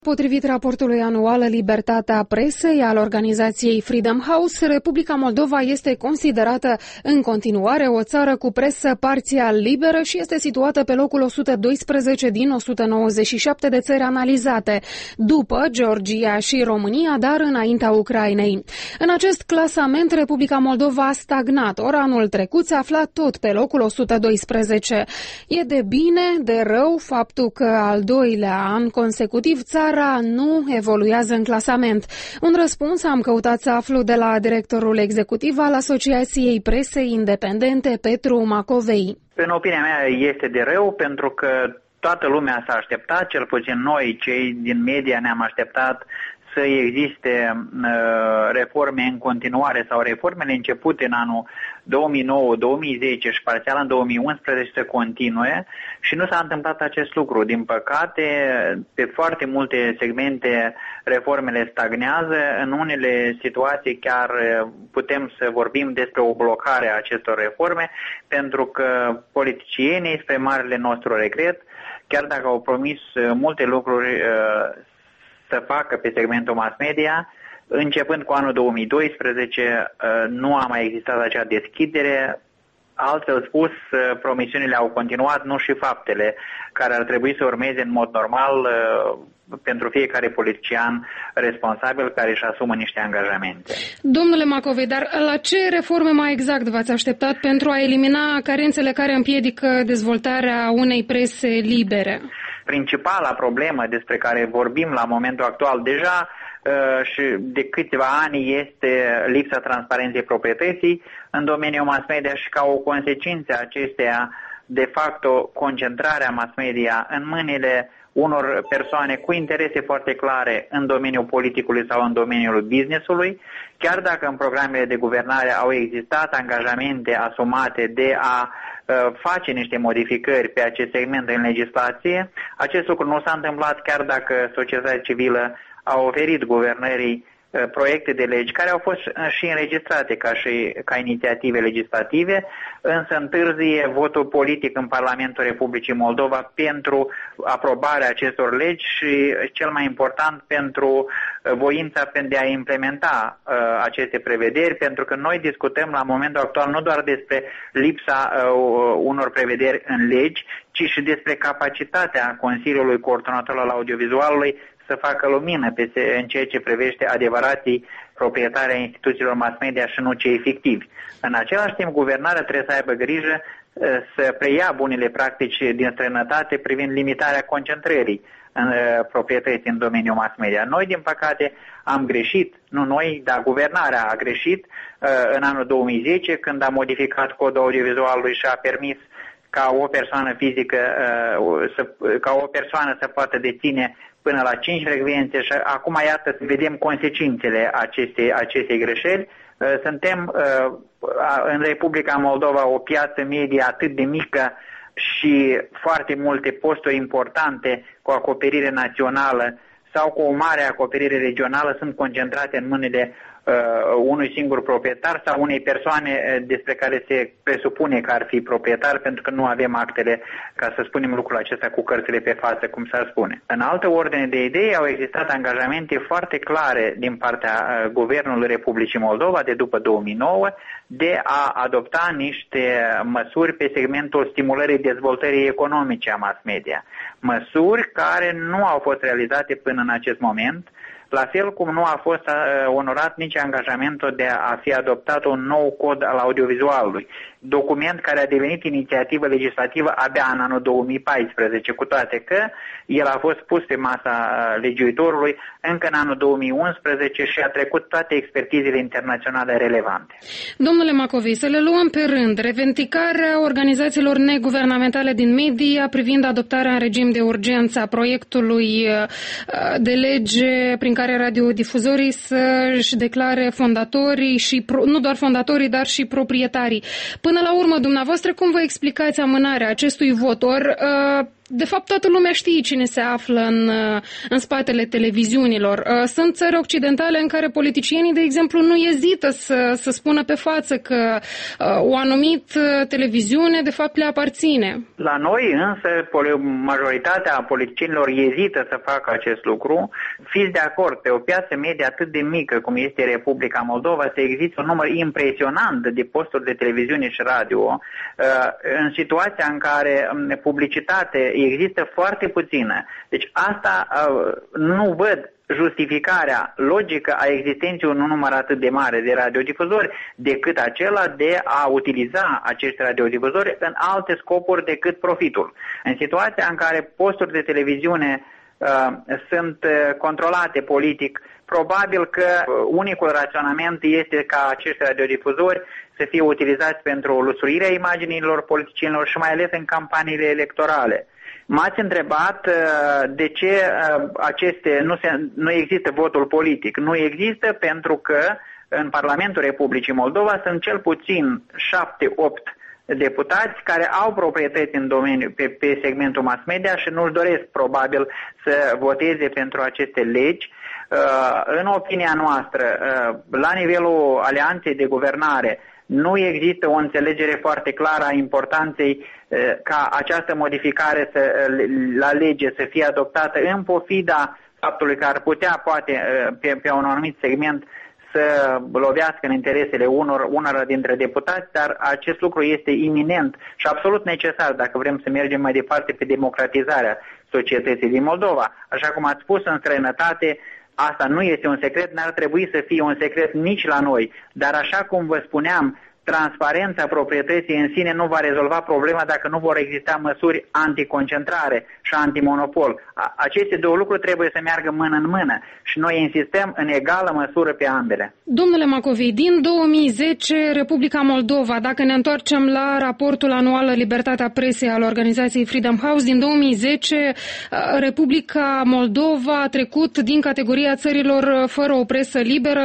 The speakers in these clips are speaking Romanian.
Potrivit raportului anual Libertatea Presei al organizației Freedom House, Republica Moldova este considerată în continuare o țară cu presă parțial liberă și este situată pe locul 112 din 197 de țări analizate, după Georgia și România, dar înaintea Ucrainei. În acest clasament, Republica Moldova a stagnat, ori anul trecut se afla tot pe locul 112. E de bine, de rău, faptul că al doilea an consecutiv țara nu evoluează în clasament. Un răspuns am căutat să aflu de la directorul executiv al Asociației Presei Independente, Petru Macovei. În opinia mea este de rău pentru că toată lumea s-a așteptat, cel puțin noi, cei din media, ne-am așteptat să existe reforme în continuare sau reformele începute în anul 2009, 2010 și parțial în 2011 să continue și nu s-a întâmplat acest lucru. Din păcate, pe foarte multe segmente reformele stagnează, în unele situații chiar putem să vorbim despre o blocare a acestor reforme pentru că politicienii, spre marele nostru regret, chiar dacă au promis multe lucruri să facă pe segmentul mass media, începând cu anul 2012, nu a mai existat acea deschidere. Altfel spus, promisiunile au continuat, nu și faptele, care ar trebui să urmeze în mod normal pentru fiecare politician responsabil care își asumă niște angajamente. Domnule Macovei, dar la ce reforme mai exact v-ați așteptat pentru a elimina carențele care împiedică dezvoltarea unei prese libere? Principala problemă despre care vorbim la momentul actual deja și de câțiva ani este lipsa transparenței proprietății în domeniul mass media și ca o consecință acesteia, de facto, concentrarea mass media în mâinile unor persoane cu interese foarte clare în domeniul politicului sau în domeniul business-ului, chiar dacă în programele de guvernare au existat angajamente asumate de a face niște modificări pe acest segment în legislație, acest lucru nu s-a întâmplat chiar dacă societatea civilă a oferit guvernării proiecte de legi care au fost și înregistrate ca inițiative legislative, însă întârzie votul politic în Parlamentul Republicii Moldova pentru aprobarea acestor legi și, cel mai important, pentru voința de a implementa aceste prevederi, pentru că noi discutăm la momentul actual nu doar despre lipsa unor prevederi în legi, ci și despre capacitatea Consiliului Coordonator al Audiovizualului să facă lumină în ceea ce privește adevărații proprietari ai instituțiilor mass media și nu cei fictivi. În același timp, guvernarea trebuie să aibă grijă să preia bunele practici din străinătate privind limitarea concentrării în proprietății în domeniul mass media. Noi, din păcate, am greșit, nu noi, dar guvernarea a greșit în anul 2010 când a modificat codul audiovizualului și a permis ca o persoană fizică, ca o persoană să poată deține până la 5 frecvențe și acum iată să vedem consecințele acestei greșeli. Suntem în Republica Moldova o piață media atât de mică și foarte multe posturi importante cu acoperire națională sau cu o mare acoperire regională sunt concentrate în mâinile unui singur proprietar sau unei persoane despre care se presupune că ar fi proprietar, pentru că nu avem actele, ca să spunem lucrul acesta, cu cărțile pe față, cum s-ar spune. În altă ordine de idei au existat angajamente foarte clare din partea Guvernului Republicii Moldova de după 2009 de a adopta niște măsuri pe segmentul stimulării dezvoltării economice a mass media. Măsuri care nu au fost realizate până în acest moment, la fel cum nu a fost onorat nici angajamentul de a fi adoptat un nou cod al audiovizualului, document care a devenit inițiativă legislativă abia în anul 2014, cu toate că el a fost pus pe masa legiuitorului încă în anul 2011 și a trecut toate expertizele internaționale relevante. Domnule Macovei, să le luăm pe rând. Revendicarea organizațiilor neguvernamentale din media privind adoptarea în regim de urgență a proiectului de lege prin care radiodifuzorii să-și declare fondatorii și nu doar fondatorii, dar și proprietarii. Până la urmă, dumneavoastră, cum vă explicați amânarea acestui vot? Ori De fapt, toată lumea știe cine se află în spatele televiziunilor. Sunt țări occidentale în care politicienii, de exemplu, nu ezită să spună pe față că o anumită televiziune, de fapt, le aparține. La noi, însă, majoritatea politicienilor ezită să facă acest lucru. Fiți de acord, pe o piață medie atât de mică cum este Republica Moldova, să există un număr impresionant de posturi de televiziune și radio, în situația în care publicitate există foarte puțină. Deci asta nu văd justificarea logică a existenței unui număr atât de mare de radiodifuzori decât acela de a utiliza acești radiodifuzori în alte scopuri decât profitul. În situația în care posturi de televiziune sunt controlate politic, probabil că unicul raționament este ca acești radiodifuzori să fie utilizați pentru lustruirea imaginilor politicienilor și mai ales în campaniile electorale. M-ați întrebat de ce nu există votul politic. Nu există pentru că în Parlamentul Republicii Moldova sunt cel puțin 7-8 deputați care au proprietăți în domeniu pe segmentul mass media și nu-și doresc probabil să voteze pentru aceste legi. În opinia noastră, la nivelul alianței de guvernare, nu există o înțelegere foarte clară a importanței ca această modificare la lege să fie adoptată în pofida faptului că ar putea, poate, pe un anumit segment să lovească în interesele unora dintre deputați, dar acest lucru este iminent și absolut necesar dacă vrem să mergem mai departe pe democratizarea societății din Moldova. Așa cum ați spus, în străinătate, asta nu este un secret, n-ar trebui să fie un secret nici la noi, dar așa cum vă spuneam, transparența proprietății în sine nu va rezolva problema dacă nu vor exista măsuri anticoncentrare și antimonopol. Aceste două lucruri trebuie să meargă mână în mână și noi insistăm în egală măsură pe ambele. Domnule Macovei, din 2010, Republica Moldova, dacă ne întoarcem la raportul anual Libertatea Presei al organizației Freedom House, din 2010, Republica Moldova a trecut din categoria țărilor fără o presă liberă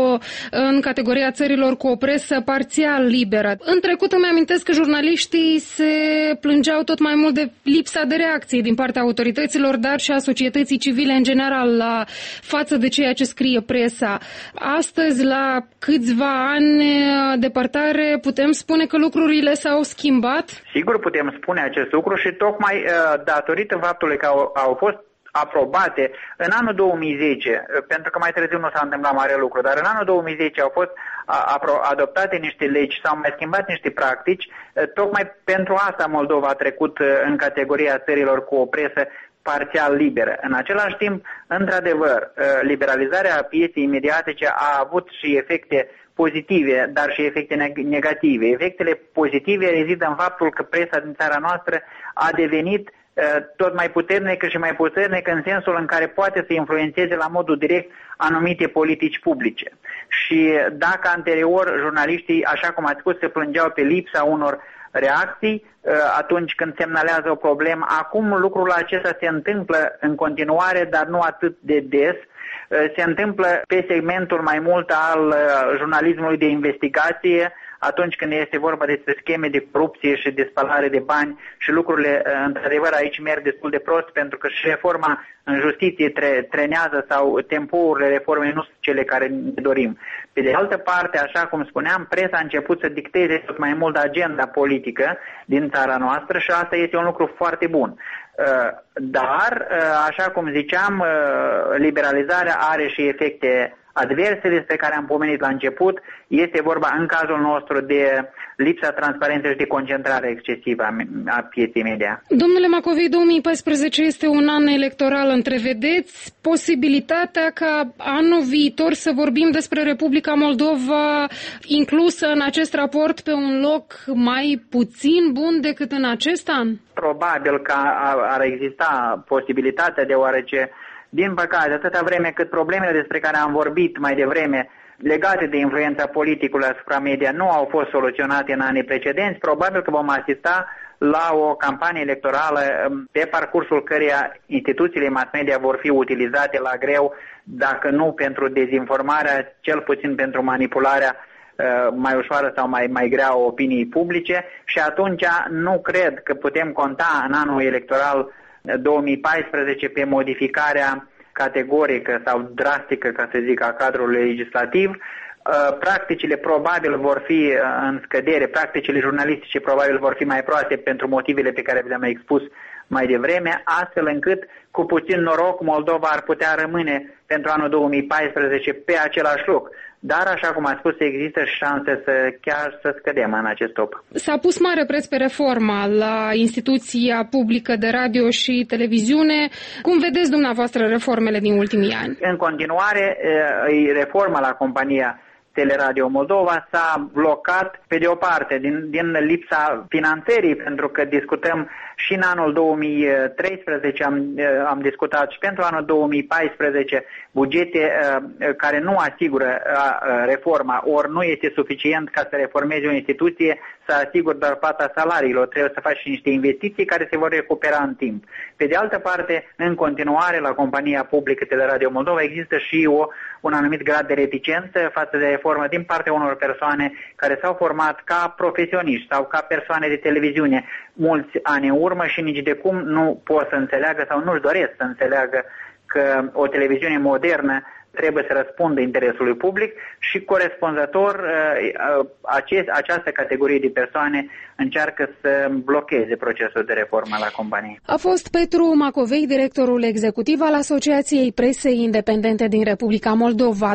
în categoria țărilor cu o presă parțial liberă. În trecut îmi amintesc că jurnaliștii se plângeau tot mai mult de lipsa de reacție din partea autorităților, dar și a societății civile în general față de ceea ce scrie presa. Astăzi, la câțiva ani departare, putem spune că lucrurile s-au schimbat? Sigur putem spune acest lucru și tocmai datorită faptului că au fost aprobate în anul 2010, pentru că mai târziu nu s-a întâmplat mare lucru, dar în anul 2010 au fost adoptate niște legi, s-au mai schimbat niște practici, tocmai pentru asta Moldova a trecut în categoria țărilor cu o presă parțial liberă. În același timp, într-adevăr, liberalizarea pieței mediatice a avut și efecte pozitive, dar și efecte negative. Efectele pozitive rezidă în faptul că presa din țara noastră a devenit tot mai puternică și mai puternică în sensul în care poate să influențeze la modul direct anumite politici publice. Și dacă anterior jurnaliștii, așa cum ați spus, se plângeau pe lipsa unor reacții atunci când semnalează o problemă, acum lucrul acesta se întâmplă în continuare, dar nu atât de des. Se întâmplă pe segmentul mai mult al jurnalismului de investigație, atunci când este vorba despre scheme de corupție și de spălare de bani și lucrurile, într-adevăr, aici merg destul de prost, pentru că și reforma în justiție trenează sau tempurile reformei nu sunt cele care ne dorim. Pe de altă parte, așa cum spuneam, presa a început să dicteze tot mai mult agenda politică din țara noastră și asta este un lucru foarte bun. Dar, așa cum ziceam, liberalizarea are și efecte adverse despre care am pomenit la început. Este vorba în cazul nostru de lipsa transparenței și de concentrare excesivă a pieței media. Domnule Macovei, 2014 este un an electoral. Întrevedeți posibilitatea ca anul viitor să vorbim despre Republica Moldova inclusă în acest raport pe un loc mai puțin bun decât în acest an? Probabil că ar exista posibilitatea, deoarece, din păcate, atâta vreme cât problemele despre care am vorbit mai devreme legate de influența politicului asupra media nu au fost soluționate în anii precedenți, probabil că vom asista la o campanie electorală pe parcursul căreia instituțiile mass media vor fi utilizate la greu, dacă nu pentru dezinformarea, cel puțin pentru manipularea mai ușoară sau mai grea opiniei publice și atunci nu cred că putem conta în anul electoral 2014 pe modificarea categorică sau drastică, ca să zic, a cadrului legislativ. Practicile probabil vor fi în scădere, practicile jurnalistice probabil vor fi mai proaste pentru motivele pe care le-am expus mai devreme, astfel încât, cu puțin noroc, Moldova ar putea rămâne pentru anul 2014 pe același loc. Dar, așa cum am spus, există șanse să scădem în acest top. S-a pus mare preț pe reforma la instituția publică de radio și televiziune. Cum vedeți dumneavoastră reformele din ultimii ani? În continuare, reforma la compania Teleradio Moldova s-a blocat, pe de o parte, din lipsa finanțării, pentru că discutăm și în anul 2013, am discutat și pentru anul 2014 bugete care nu asigură reforma, ori nu este suficient ca să reformezi o instituție să asiguri doar plata salariilor, trebuie să faci și niște investiții care se vor recupera în timp. Pe de altă parte, în continuare, la compania publică Teleradio Moldova există și un anumit grad de reticență față de reformă din partea unor persoane care s-au format ca profesioniști sau ca persoane de televiziune mulți ani în urmă și nici de cum nu pot să înțeleagă sau nu-și doresc să înțeleagă că o televiziune modernă trebuie să răspundă interesului public și corespunzător această categorie de persoane încearcă să blocheze procesul de reformă la companie. A fost Petru Macovei, directorul executiv al Asociației Presei Independente din Republica Moldova.